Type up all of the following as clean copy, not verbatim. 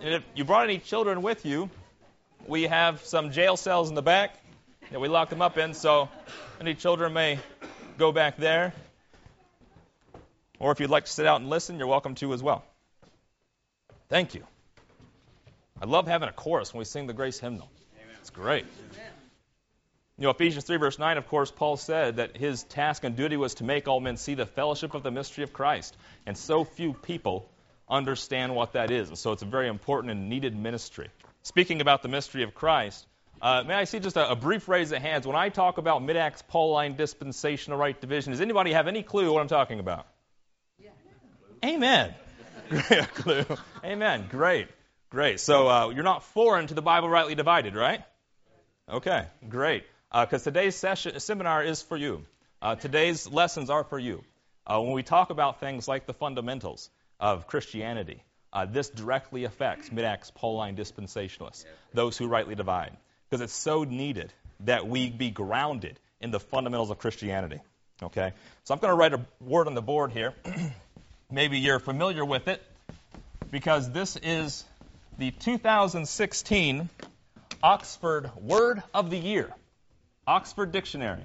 And if you brought any children with you, we have some jail cells in the back that we lock them up in, so any children may go back there. Or if you'd like to sit out and listen, you're welcome to as well. Thank you. I love having a chorus when we sing the grace hymnal. Amen. It's great. Amen. You know, Ephesians 3, verse 9, of course, Paul said that his task and duty was to make all men see the fellowship of the mystery of Christ. And so few people understand what that is. And so it's a very important and needed ministry. Speaking about the mystery of Christ, may I see just a brief raise of hands? When I talk about Mid-Acts Pauline dispensational right division, does anybody have any clue what I'm talking about? Yeah. Amen. Great clue. Amen. Great. Great. So you're not foreign to the Bible rightly divided, right? Okay. Great. Because today's seminar is for you. Today's lessons are for you. When we talk about things like the fundamentals of Christianity, this directly affects Mid-Acts Pauline dispensationalists, those who rightly divide, because it's so needed that we be grounded in the fundamentals of Christianity. Okay? So I'm going to write a word on the board here. Maybe you're familiar with it, because this is the 2016 Oxford Word of the Year. Oxford Dictionary.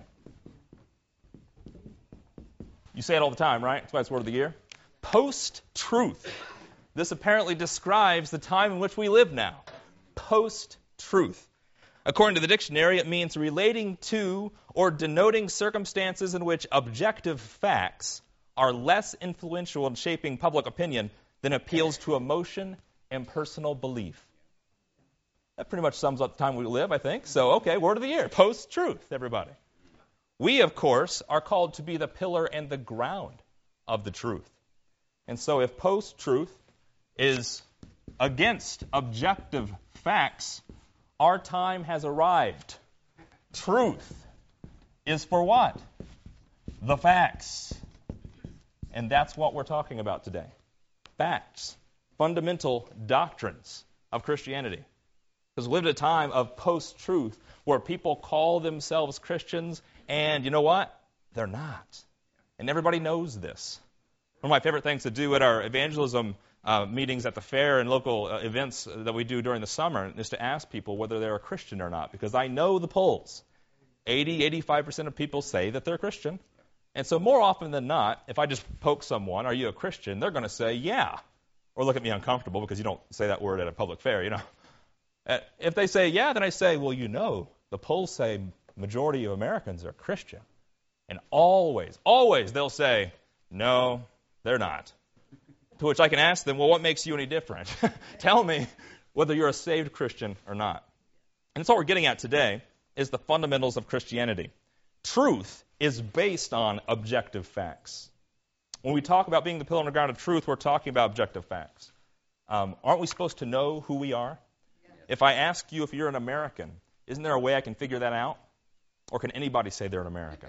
You say it all the time, right? That's why it's Word of the Year. Post-truth. This apparently describes the time in which we live now. Post-truth. According to the dictionary, it means relating to or denoting circumstances in which objective facts are less influential in shaping public opinion than appeals to emotion and personal belief. That pretty much sums up the time we live, I think. So, okay, Word of the Year, post-truth, everybody. We, of course, are called to be the pillar and the ground of the truth. And so if post-truth is against objective facts, our time has arrived. Truth is for what? The facts. And that's what we're talking about today. Facts. Fundamental doctrines of Christianity. Because we live at a time of post-truth where people call themselves Christians, and you know what? They're not. And everybody knows this. One of my favorite things to do at our evangelism meetings at the fair and local events that we do during the summer is to ask people whether they're a Christian or not, because I know the polls. 85% of people say that they're Christian. And so more often than not, if I just poke someone, are you a Christian? They're going to say, yeah. Or look at me uncomfortable because you don't say that word at a public fair, you know. If they say, yeah, then I say, well, you know, the polls say majority of Americans are Christian. And always they'll say, no, they're not. To which I can ask them, well, what makes you any different? Tell me whether you're a saved Christian or not. And that's what we're getting at today, is the fundamentals of Christianity. Truth is based on objective facts. When we talk about being the pillar and the ground of truth, we're talking about objective facts. Aren't we supposed to know who we are? If I ask you if you're an American, isn't there a way I can figure that out? Or can anybody say they're an American?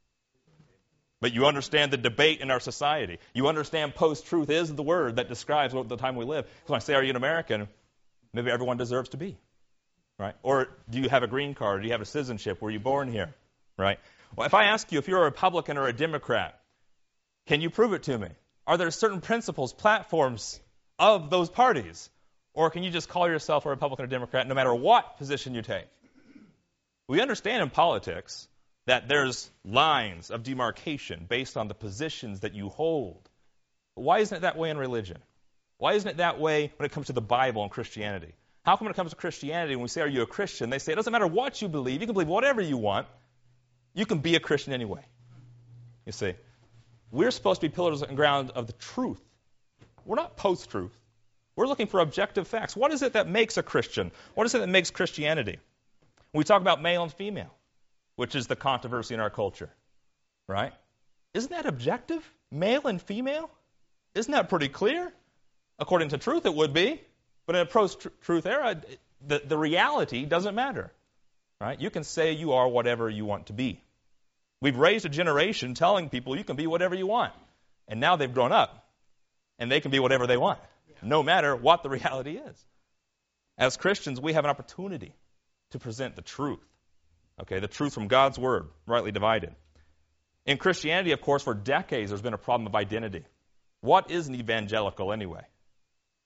But you understand the debate in our society. You understand post-truth is the word that describes the time we live. So when I say, are you an American? Maybe everyone deserves to be. Right? Or do you have a green card? Do you have a citizenship? Were you born here? Right? Well, if I ask you if you're a Republican or a Democrat, can you prove it to me? Are there certain principles, platforms of those parties? Or can you just call yourself a Republican or Democrat no matter what position you take? We understand in politics that there's lines of demarcation based on the positions that you hold. But why isn't it that way in religion? Why isn't it that way when it comes to the Bible and Christianity? How come when it comes to Christianity, when we say, are you a Christian, they say it doesn't matter what you believe. You can believe whatever you want. You can be a Christian anyway. You see, we're supposed to be pillars and ground of the truth. We're not post-truth. We're looking for objective facts. What is it that makes a Christian? What is it that makes Christianity? When we talk about male and female, which is the controversy in our culture, right? Isn't that objective? Male and female? Isn't that pretty clear? According to truth, it would be. But in a post-truth era, the reality doesn't matter, right? You can say you are whatever you want to be. We've raised a generation telling people you can be whatever you want. And now they've grown up, and they can be whatever they want, no matter what the reality is. As Christians, we have an opportunity to present the truth, okay, the truth from God's Word, rightly divided. In Christianity, of course, for decades, there's been a problem of identity. What is an evangelical anyway?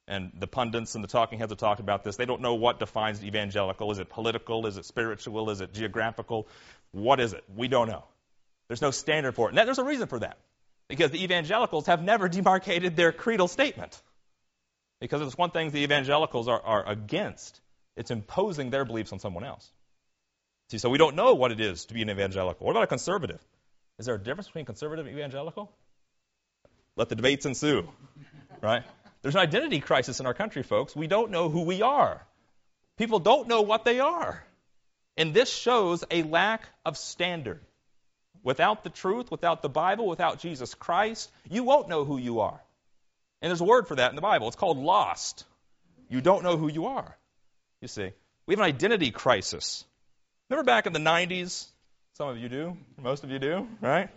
And the pundits and the talking heads have talked about this. They don't know what defines evangelical. Is it political? Is it spiritual? Is it geographical? What is it? We don't know. There's no standard for it. And there's a reason for that. Because the evangelicals have never demarcated their creedal statement. Because it's one thing the evangelicals are against. It's imposing their beliefs on someone else. See, so we don't know what it is to be an evangelical. What about a conservative? Is there a difference between conservative and evangelical? Let the debates ensue, right? There's an identity crisis in our country, folks. We don't know who we are. People don't know what they are. And this shows a lack of standard. Without the truth, without the Bible, without Jesus Christ, you won't know who you are. And there's a word for that in the Bible. It's called lost. You don't know who you are. You see, we have an identity crisis. Remember back in the 90s? Some of you do. Most of you do, right?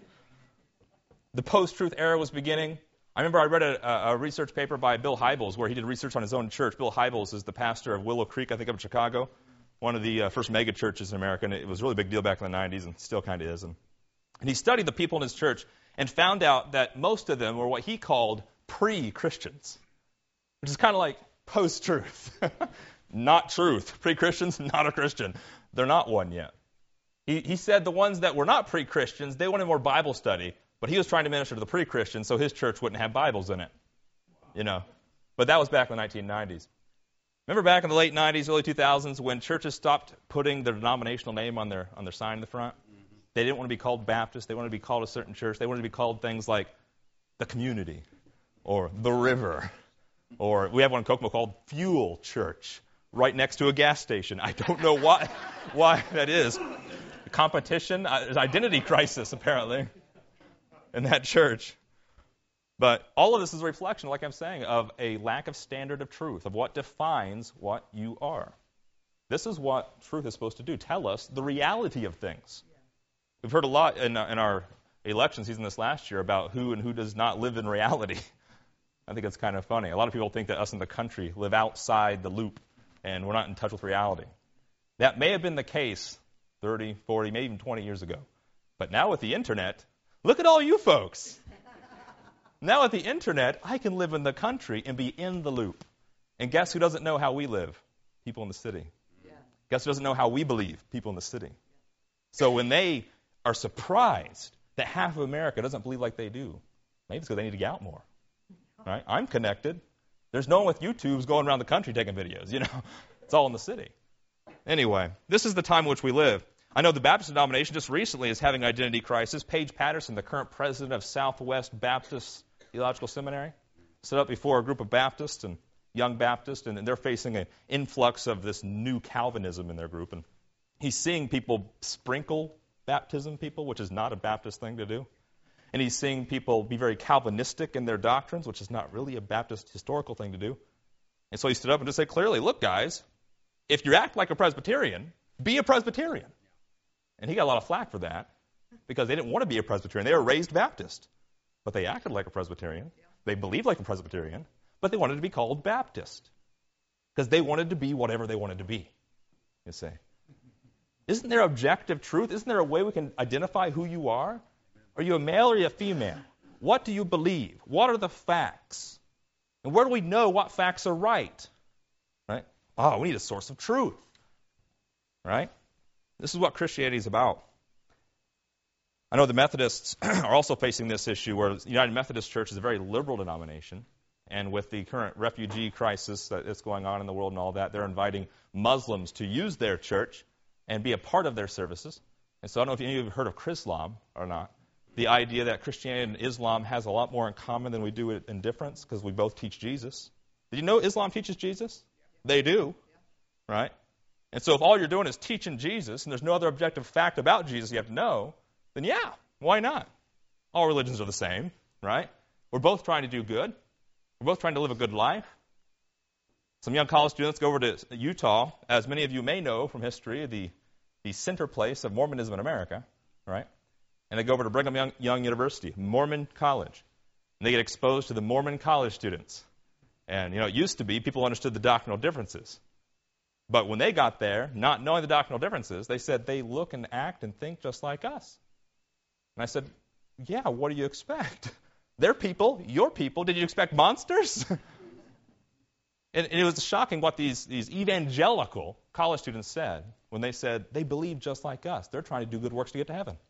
The post-truth era was beginning. I remember I read a research paper by Bill Hybels where he did research on his own church. Bill Hybels is the pastor of Willow Creek, I think, up in Chicago, one of the first mega churches in America. And it was a really big deal back in the 90s and still kind of is. And he studied the people in his church and found out that most of them were what he called pre-Christians, which is kind of like post-truth. Not truth. Pre-Christians, not a Christian. They're not one yet. He said the ones that were not pre-Christians, they wanted more Bible study, but he was trying to minister to the pre-Christians so his church wouldn't have Bibles in it. You know. But that was back in the 1990s. Remember back in the late 90s, early 2000s, when churches stopped putting their denominational name on their sign in the front? They didn't want to be called Baptist. They wanted to be called a certain church. They wanted to be called things like the Community or the River. Or we have one in Kokomo called Fuel Church, right next to a gas station. I don't know why that is. Competition, there's identity crisis, apparently, in that church. But all of this is a reflection, like I'm saying, of a lack of standard of truth, of what defines what you are. This is what truth is supposed to do, tell us the reality of things. We've heard a lot in our election season this last year about who and who does not live in reality. I think it's kind of funny. A lot of people think that us in the country live outside the loop and we're not in touch with reality. That may have been the case 30, 40, maybe even 20 years ago. But now with the internet, look at all you folks. Now with the internet, I can live in the country and be in the loop. And guess who doesn't know how we live? People in the city. Yeah. Guess who doesn't know how we believe? People in the city. So when they are surprised that half of America doesn't believe like they do, maybe it's because they need to get out more. Right? I'm connected. There's no one with YouTubes going around the country taking videos. You know, it's all in the city. Anyway, this is the time in which we live. I know the Baptist denomination just recently is having an identity crisis. Paige Patterson, the current president of Southwest Baptist Theological Seminary, stood up before a group of Baptists and young Baptists, and they're facing an influx of this new Calvinism in their group. And he's seeing people sprinkle baptism people, which is not a Baptist thing to do. And he's seeing people be very Calvinistic in their doctrines, which is not really a Baptist historical thing to do. And so he stood up and just said clearly, look, guys, if you act like a Presbyterian, be a Presbyterian. And he got a lot of flack for that because they didn't want to be a Presbyterian. They were raised Baptist, but they acted like a Presbyterian. They believed like a Presbyterian, but they wanted to be called Baptist because they wanted to be whatever they wanted to be, you see. Isn't there objective truth? Isn't there a way we can identify who you are? Are you a male or are you a female? What do you believe? What are the facts? And where do we know what facts are right? Right? Oh, we need a source of truth. Right? This is what Christianity is about. I know the Methodists are also facing this issue where the United Methodist Church is a very liberal denomination. And with the current refugee crisis that's going on in the world and all that, they're inviting Muslims to use their church and be a part of their services. And so I don't know if any of you have heard of Chrislam or not. The idea that Christianity and Islam has a lot more in common than we do in difference because we both teach Jesus. Did you know Islam teaches Jesus? They do, right? And so if all you're doing is teaching Jesus and there's no other objective fact about Jesus you have to know, then yeah, why not? All religions are the same, right? We're both trying to do good. We're both trying to live a good life. Some young college students go over to Utah, as many of you may know from history, the center place of Mormonism in America, right? And they go over to Brigham Young University, Mormon College. And they get exposed to the Mormon college students. And, it used to be people understood the doctrinal differences. But when they got there, not knowing the doctrinal differences, they said they look and act and think just like us. And I said, yeah, what do you expect? They're people, you're people. Did you expect monsters? And it was shocking what these evangelical college students said when they said they believe just like us. They're trying to do good works to get to heaven.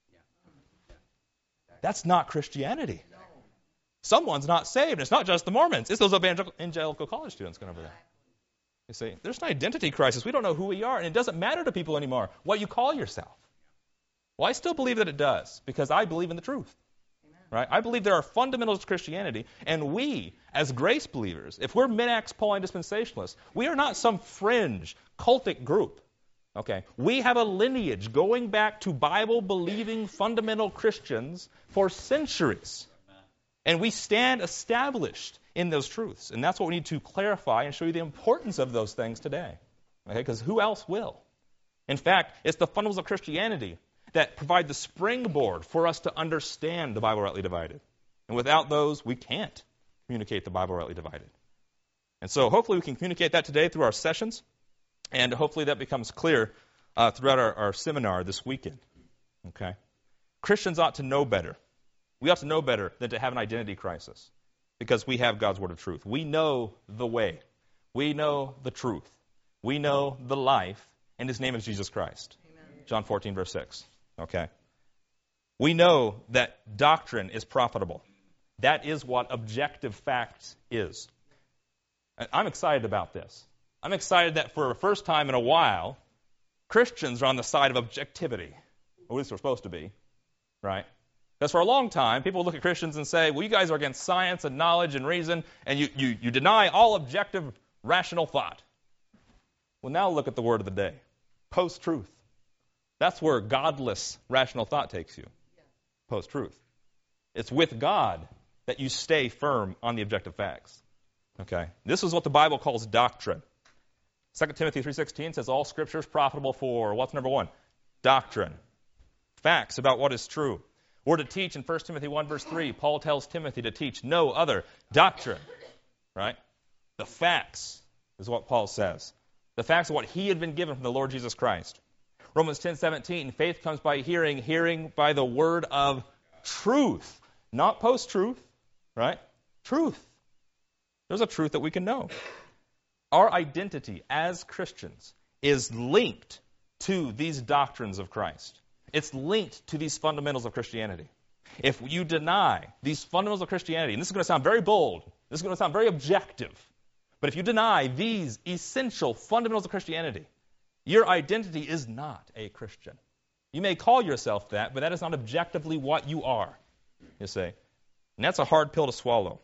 That's not Christianity. Someone's not saved. It's not just the Mormons. It's those evangelical college students going over there. You see, there's an identity crisis. We don't know who we are, and it doesn't matter to people anymore what you call yourself. Well, I still believe that it does, because I believe in the truth. Right? I believe there are fundamentals to Christianity, and we, as grace believers, if we're mid-Acts Pauline dispensationalists, we are not some fringe cultic group. Okay? We have a lineage going back to Bible-believing fundamental Christians for centuries. And we stand established in those truths. And that's what we need to clarify and show you the importance of those things today. Okay? Because who else will? In fact, it's the fundamentals of Christianity that provide the springboard for us to understand the Bible rightly divided. And without those, we can't communicate the Bible rightly divided. And so hopefully we can communicate that today through our sessions, and hopefully that becomes clear throughout our seminar this weekend. Okay? Christians ought to know better. We ought to know better than to have an identity crisis, because we have God's word of truth. We know the way. We know the truth. We know the life, and his name is Jesus Christ. Amen. John 14, verse 6. Okay. We know that doctrine is profitable. That is what objective facts is. And I'm excited about this. I'm excited that for the first time in a while, Christians are on the side of objectivity. Or at least we're supposed to be. Right? Because for a long time, people look at Christians and say, well, you guys are against science and knowledge and reason, and you deny all objective, rational thought. Well, now look at the word of the day. Post-truth. That's where godless, rational thought takes you. Post-truth. It's with God that you stay firm on the objective facts. Okay? This is what the Bible calls doctrine. 2 Timothy 3:16 says all Scripture is profitable for, what's number one? Doctrine. Facts about what is true. Or to teach in 1 Timothy 1, verse 3, Paul tells Timothy to teach no other doctrine. Right? The facts is what Paul says. The facts of what he had been given from the Lord Jesus Christ. Romans 10:17, faith comes by hearing, hearing by the word of truth. Not post-truth, right? Truth. There's a truth that we can know. Our identity as Christians is linked to these doctrines of Christ. It's linked to these fundamentals of Christianity. If you deny these fundamentals of Christianity, and this is going to sound very bold, this is going to sound very objective, but if you deny these essential fundamentals of Christianity, your identity is not a Christian. You may call yourself that, but that is not objectively what you are, you see. And that's a hard pill to swallow.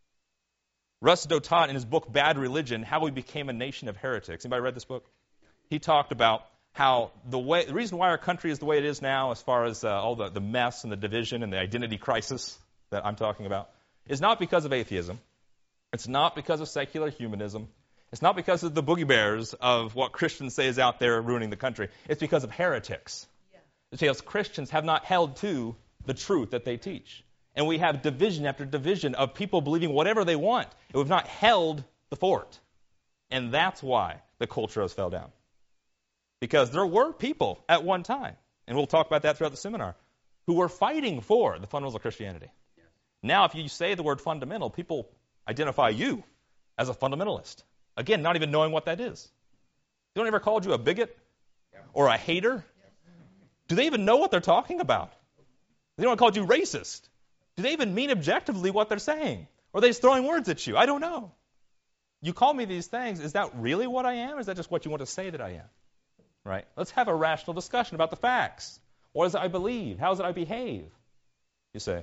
Russell taught in his book, Bad Religion, How We Became a Nation of Heretics. Anybody read this book? He talked about how the reason why our country is the way it is now, as far as all the mess and the division and the identity crisis that I'm talking about, is not because of atheism. It's not because of secular humanism. It's not because of the boogie bears of what Christians say is out there ruining the country. It's because of heretics. It's because Christians have not held to the truth that they teach. And we have division after division of people believing whatever they want. And we've not held the fort. And that's why the culture has fell down. Because there were people at one time, and we'll talk about that throughout the seminar, who were fighting for the fundamentals of Christianity. Yes. Now, if you say the word fundamental, people identify you as a fundamentalist. Again, not even knowing what that is. They don't ever called you a bigot or a hater. Do they even know what they're talking about? They don't call you racist. Do they even mean objectively what they're saying? Or are they just throwing words at you? I don't know. You call me these things. Is that really what I am? Or is that just what you want to say that I am? Right? Let's have a rational discussion about the facts. What is it I believe? How is it I behave? You say.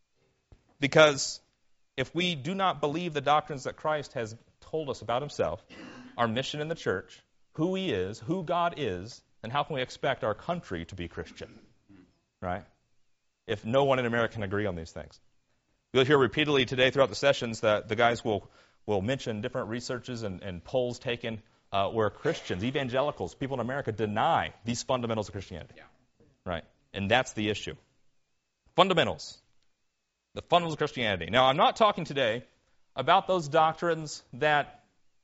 Because if we do not believe the doctrines that Christ has told us about himself, our mission in the church, who he is, who God is, then how can we expect our country to be Christian? Right? If no one in America can agree on these things. You'll hear repeatedly today throughout the sessions that the guys will mention different researches and polls taken where Christians, evangelicals, people in America deny these fundamentals of Christianity. Yeah. Right? And that's the issue. Fundamentals. The fundamentals of Christianity. Now, I'm not talking today about those doctrines that,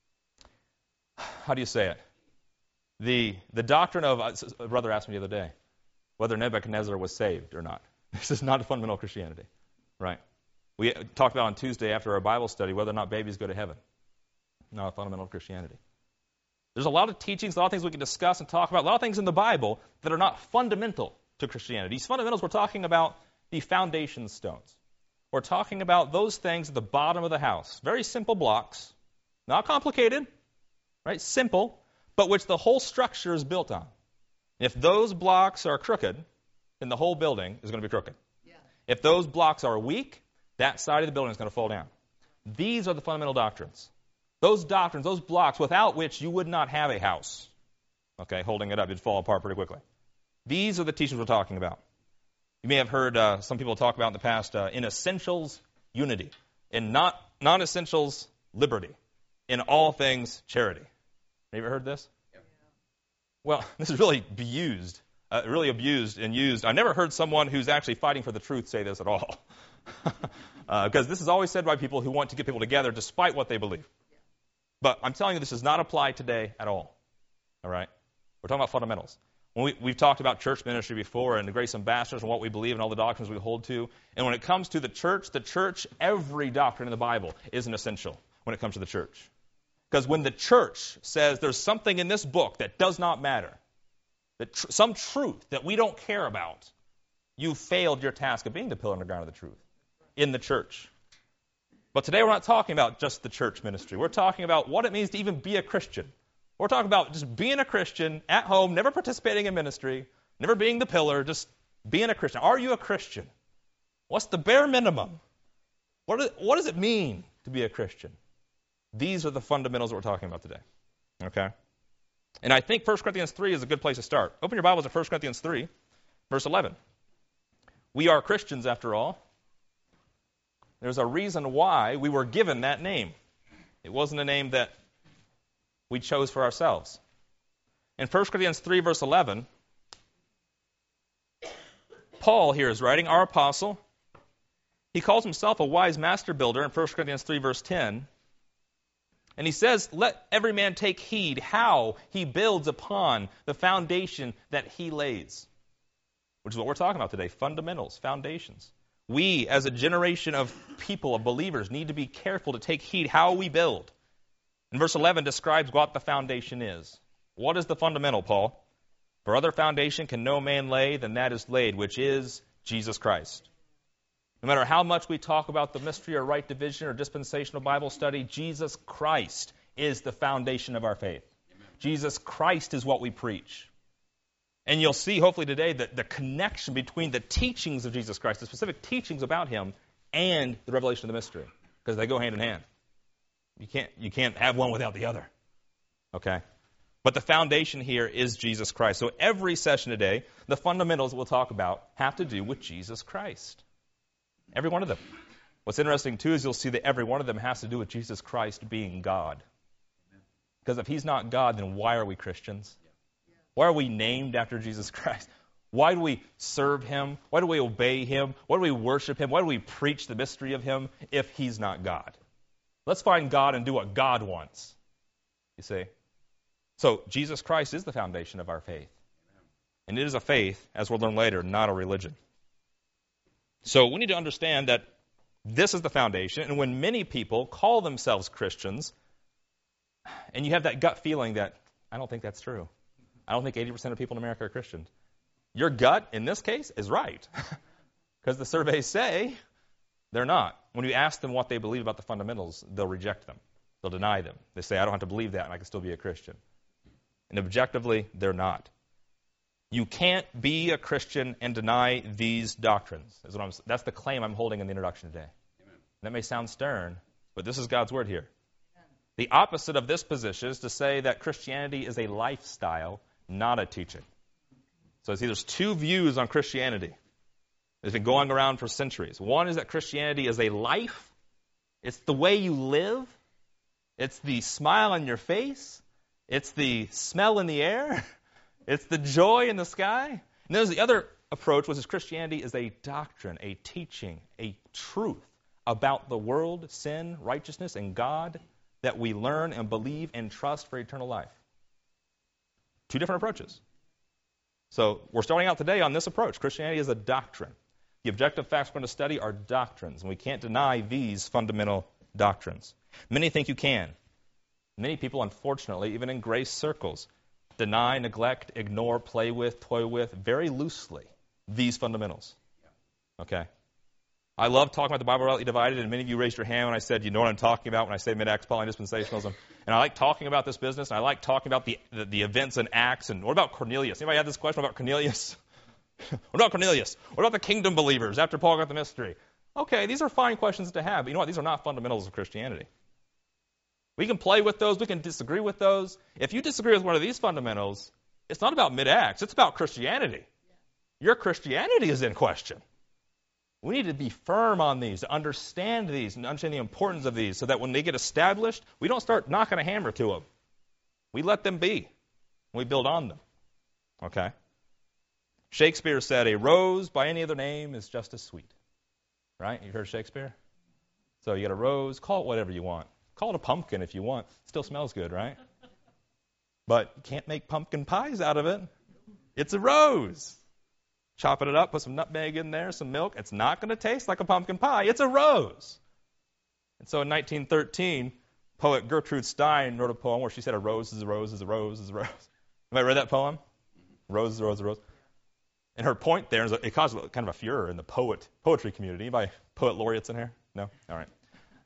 how do you say it? The doctrine of, a brother asked me the other day, whether Nebuchadnezzar was saved or not. This is not a fundamental Christianity. Right? We talked about on Tuesday after our Bible study whether or not babies go to heaven. not a fundamental of Christianity. There's a lot of teachings, a lot of things we can discuss and talk about, a lot of things in the Bible that are not fundamental to Christianity. These fundamentals, we're talking about the foundation stones. We're talking about those things at the bottom of the house. Very simple blocks, not complicated, right? Simple, but which the whole structure is built on. If those blocks are crooked, then the whole building is going to be crooked. Yeah. If those blocks are weak, that side of the building is going to fall down. These are the fundamental doctrines. Those doctrines, those blocks, without which you would not have a house. Okay, holding it up, it'd fall apart pretty quickly. These are the teachings we're talking about. You may have heard some people talk about in the past, in essentials, unity. In non-essentials, liberty. In all things, charity. Have you ever heard this? Yeah. Well, this is really abused and used. I never heard someone who's actually fighting for the truth say this at all. Because this is always said by people who want to get people together despite what they believe. But I'm telling you, this does not apply today at all. All right? We're talking about fundamentals. We've talked about church ministry before and the grace ambassadors and what we believe and all the doctrines we hold to. And when it comes to the church, every doctrine in the Bible is an essential when it comes to the church. Because when the church says there's something in this book that does not matter, that some truth that we don't care about, you failed your task of being the pillar and the ground of the truth in the church. But today we're not talking about just the church ministry. We're talking about what it means to even be a Christian. We're talking about just being a Christian at home, never participating in ministry, never being the pillar, just being a Christian. Are you a Christian? What's the bare minimum? What does it mean to be a Christian? These are the fundamentals that we're talking about today. Okay? And I think 1 Corinthians 3 is a good place to start. Open your Bibles to 1 Corinthians 3, verse 11. We are Christians, after all. There's a reason why we were given that name. It wasn't a name that we chose for ourselves. In 1 Corinthians 3, verse 11, Paul here is writing, our apostle. He calls himself a wise master builder in 1 Corinthians 3, verse 10. And he says, let every man take heed how he builds upon the foundation that he lays. Which is what we're talking about today, fundamentals, foundations. We, as a generation of people, of believers, need to be careful to take heed how we build. And verse 11 describes what the foundation is. What is the fundamental, Paul? For other foundation can no man lay than that is laid, which is Jesus Christ. No matter how much we talk about the mystery or right division or dispensational Bible study, Jesus Christ is the foundation of our faith. Amen. Jesus Christ is what we preach. And you'll see, hopefully today, that the connection between the teachings of Jesus Christ, the specific teachings about him, and the revelation of the mystery, because they go hand in hand. You can't have one without the other. Okay? But the foundation here is Jesus Christ. So every session today, the fundamentals that we'll talk about have to do with Jesus Christ. Every one of them. What's interesting, too, is you'll see that every one of them has to do with Jesus Christ being God. Because if he's not God, then why are we Christians? Why are we named after Jesus Christ? Why do we serve him? Why do we obey him? Why do we worship him? Why do we preach the mystery of him if he's not God? Let's find God and do what God wants. You see? So Jesus Christ is the foundation of our faith. And it is a faith, as we'll learn later, not a religion. So we need to understand that this is the foundation. And when many people call themselves Christians, and you have that gut feeling that, I don't think that's true. I don't think 80% of people in America are Christians. Your gut, in this case, is right. Because the surveys say they're not. When you ask them what they believe about the fundamentals, they'll reject them. They'll deny them. They say, I don't have to believe that, and I can still be a Christian. And objectively, they're not. You can't be a Christian and deny these doctrines. That's the claim I'm holding in the introduction today. Amen. That may sound stern, but this is God's word here. Amen. The opposite of this position is to say that Christianity is a lifestyle, not a teaching. So see, there's two views on Christianity. It's been going around for centuries. One is that Christianity is a life. It's the way you live. It's the smile on your face. It's the smell in the air. It's the joy in the sky. And there's the other approach, which is Christianity is a doctrine, a teaching, a truth about the world, sin, righteousness, and God that we learn and believe and trust for eternal life. Two different approaches. So we're starting out today on this approach. Christianity is a doctrine. The objective facts we're going to study are doctrines, and we can't deny these fundamental doctrines. Many think you can. Many people, unfortunately, even in grace circles, deny, neglect, ignore, play with, toy with, very loosely, these fundamentals. Okay? I love talking about the Bible rightly divided, and many of you raised your hand when I said, you know what I'm talking about when I say mid-Acts Pauline dispensationalism. And I like talking about this business, and I like talking about the events and Acts. And what about Cornelius? Anybody have this question about Cornelius? What about Cornelius? What about the kingdom believers after Paul got the mystery? Okay, these are fine questions to have, but you know what? These are not fundamentals of Christianity. We can play with those. We can disagree with those. If you disagree with one of these fundamentals, it's not about mid-Acts. It's about Christianity. Your Christianity is in question. We need to be firm on these, to understand these, and understand the importance of these, so that when they get established, we don't start knocking a hammer to them. We let them be. We build on them. Okay? Shakespeare said, a rose by any other name is just as sweet. Right? You heard Shakespeare? So you got a rose, call it whatever you want. Call it a pumpkin if you want. It still smells good, right? But you can't make pumpkin pies out of it. It's a rose. Chopping it up, put some nutmeg in there, some milk. It's not going to taste like a pumpkin pie. It's a rose. And so in 1913, poet Gertrude Stein wrote a poem where she said, a rose is a rose is a rose is a rose. Have I read that poem? Rose is a rose is a rose. And her point there is it caused kind of a furor in the poetry community. Anybody poet laureates in here? No? All right.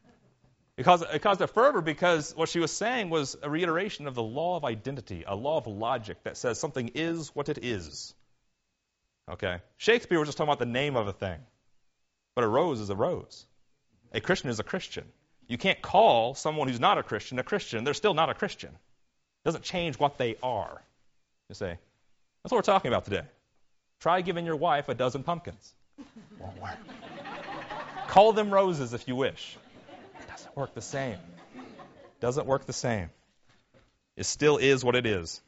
It caused a fervor because what she was saying was a reiteration of the law of identity, a law of logic that says something is what it is. Okay? Shakespeare was just talking about the name of a thing. But a rose is a rose. A Christian is a Christian. You can't call someone who's not a Christian a Christian. They're still not a Christian. It doesn't change what they are. You see? That's what we're talking about today. Try giving your wife a dozen pumpkins. Won't work. Call them roses if you wish. It doesn't work the same. Doesn't work the same. It still is what it is.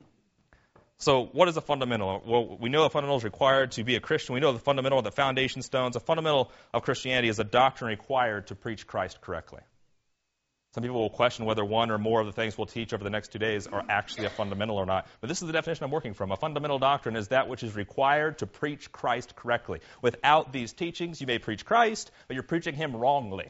So what is a fundamental? Well, we know a fundamental is required to be a Christian. We know the fundamental of the foundation stones. A fundamental of Christianity is a doctrine required to preach Christ correctly. Some people will question whether one or more of the things we'll teach over the next 2 days are actually a fundamental or not. But this is the definition I'm working from. A fundamental doctrine is that which is required to preach Christ correctly. Without these teachings, you may preach Christ, but you're preaching him wrongly.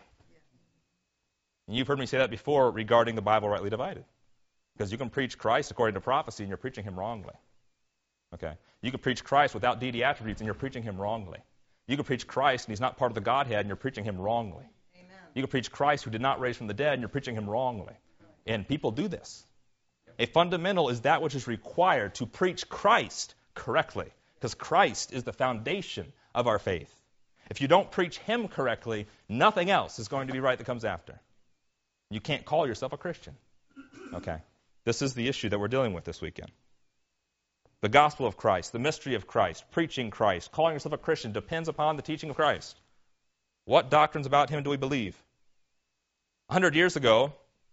And you've heard me say that before regarding the Bible rightly divided. Because you can preach Christ according to prophecy and you're preaching him wrongly. Okay? You can preach Christ without deity attributes and you're preaching him wrongly. You can preach Christ and he's not part of the Godhead and you're preaching him wrongly. Amen. You can preach Christ who did not raise from the dead and you're preaching him wrongly. And people do this. A fundamental is that which is required to preach Christ correctly. Because Christ is the foundation of our faith. If you don't preach him correctly, nothing else is going to be right that comes after. You can't call yourself a Christian. Okay? This is the issue that we're dealing with this weekend. The gospel of Christ, the mystery of Christ, preaching Christ, calling yourself a Christian depends upon the teaching of Christ. What doctrines about him do we believe? 100 years ago,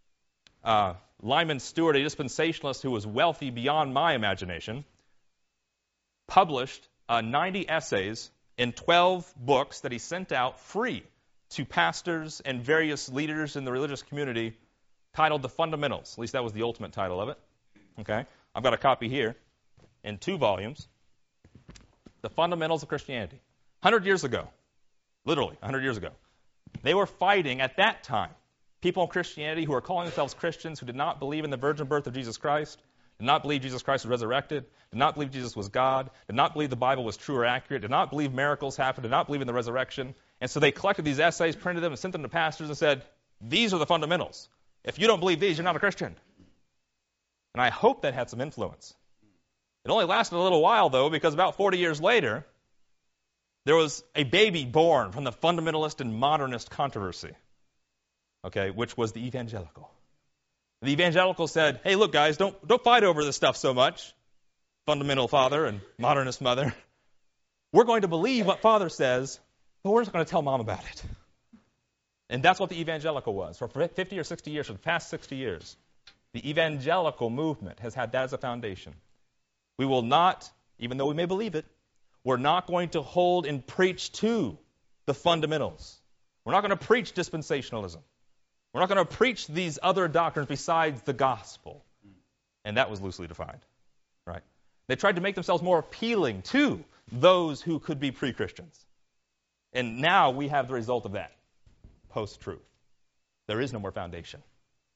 Lyman Stewart, a dispensationalist who was wealthy beyond my imagination, published 90 essays in 12 books that he sent out free to pastors and various leaders in the religious community, titled The Fundamentals. At least that was the ultimate title of it. Okay? I've got a copy here in 2 volumes. The Fundamentals of Christianity. 100 years ago. Literally, 100 years ago. They were fighting at that time. People in Christianity who were calling themselves Christians who did not believe in the virgin birth of Jesus Christ, did not believe Jesus Christ was resurrected, did not believe Jesus was God, did not believe the Bible was true or accurate, did not believe miracles happened, did not believe in the resurrection. And so they collected these essays, printed them, and sent them to pastors and said, these are the fundamentals. If you don't believe these, you're not a Christian. And I hope that had some influence. It only lasted a little while, though, because about 40 years later, there was a baby born from the fundamentalist and modernist controversy, okay, which was the evangelical. The evangelical said, hey, look, guys, don't fight over this stuff so much, fundamental father and modernist mother. We're going to believe what Father says, but we're just going to tell Mom about it. And that's what the evangelical was. For 50 or 60 years, for the past 60 years, the evangelical movement has had that as a foundation. We will not, even though we may believe it, we're not going to hold and preach to the fundamentals. We're not going to preach dispensationalism. We're not going to preach these other doctrines besides the gospel. And that was loosely defined. Right? They tried to make themselves more appealing to those who could be pre-Christians. And now we have the result of that. Post-truth. There is no more foundation.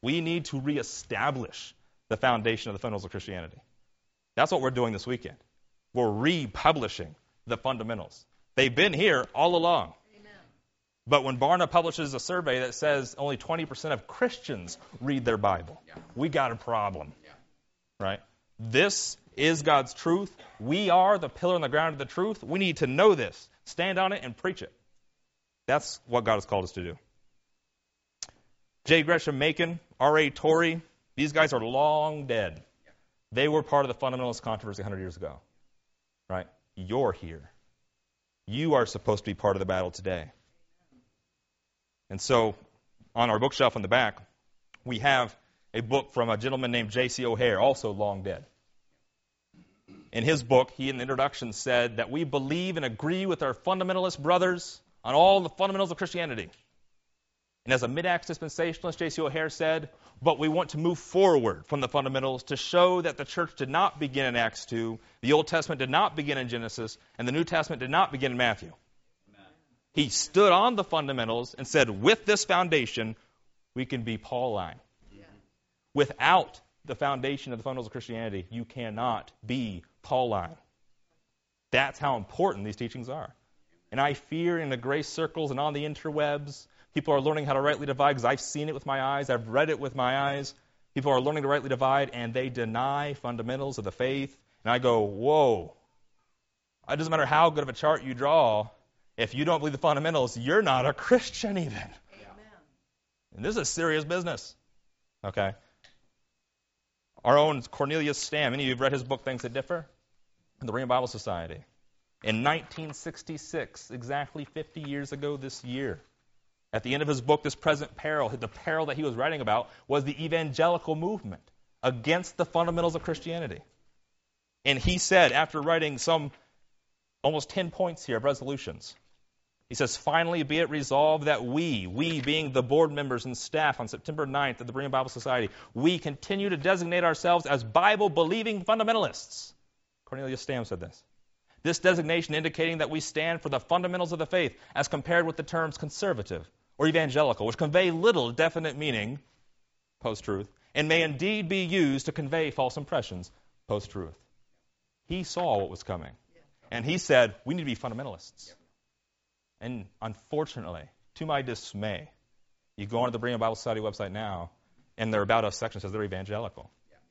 We need to reestablish the foundation of the fundamentals of Christianity. That's what we're doing this weekend. We're republishing the fundamentals. They've been here all along. Amen. But when Barna publishes a survey that says only 20% of Christians read their Bible, we got a problem. Right? This is God's truth. We are the pillar and the ground of the truth. We need to know this, stand on it, and preach it. That's what God has called us to do. J. Gresham Machen, R.A. Torrey, these guys are long dead. They were part of the fundamentalist controversy 100 years ago. Right? You're here. You are supposed to be part of the battle today. And so, on our bookshelf in the back, we have a book from a gentleman named J.C. O'Hare, also long dead. In his book, he in the introduction said that we believe and agree with our fundamentalist brothers on all the fundamentals of Christianity. And as a mid-Acts dispensationalist, J.C. O'Hare said, but we want to move forward from the fundamentals to show that the church did not begin in Acts 2, the Old Testament did not begin in Genesis, and the New Testament did not begin in Matthew. Amen. He stood on the fundamentals and said, with this foundation, we can be Pauline. Yeah. Without the foundation of the fundamentals of Christianity, you cannot be Pauline. That's how important these teachings are. And I fear in the grace circles and on the interwebs, people are learning how to rightly divide because I've seen it with my eyes. I've read it with my eyes. People are learning to rightly divide, and they deny fundamentals of the faith. And I go, whoa. It doesn't matter how good of a chart you draw. If you don't believe the fundamentals, you're not a Christian even. Amen. And this is serious business. Okay? Our own Cornelius Stam, any of you have read his book, Things That Differ? In the Berean Bible Society. In 1966, exactly 50 years ago this year, at the end of his book, This Present Peril, the peril that he was writing about was the evangelical movement against the fundamentals of Christianity. And he said, after writing some almost 10 points here of resolutions, he says, finally be it resolved that we being the board members and staff on September 9th of the Berean Bible Society, we continue to designate ourselves as Bible-believing fundamentalists. Cornelius Stam said this. This designation indicating that we stand for the fundamentals of the faith as compared with the terms conservative or evangelical, which convey little definite meaning, post-truth, and may indeed be used to convey false impressions, post-truth. He saw what was coming. And he said, we need to be fundamentalists. And unfortunately, to my dismay, you go onto the Berean Bible Society website now, and their About Us section says they're evangelical.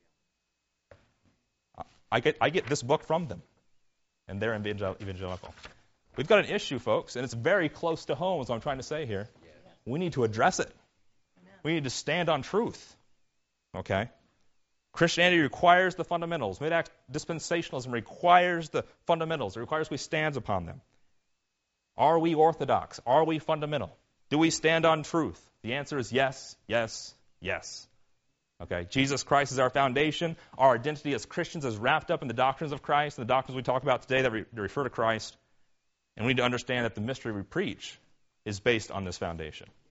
I get this book from them, and they're evangelical. We've got an issue, folks, and it's very close to home, is what I'm trying to say here. We need to address it. We need to stand on truth. Okay? Christianity requires the fundamentals. Mid-Acts dispensationalism requires the fundamentals. It requires we stand upon them. Are we orthodox? Are we fundamental? Do we stand on truth? The answer is yes, yes, yes. Okay, Jesus Christ is our foundation. Our identity as Christians is wrapped up in the doctrines of Christ, and the doctrines we talk about today that refer to Christ. And we need to understand that the mystery we preach is based on this foundation.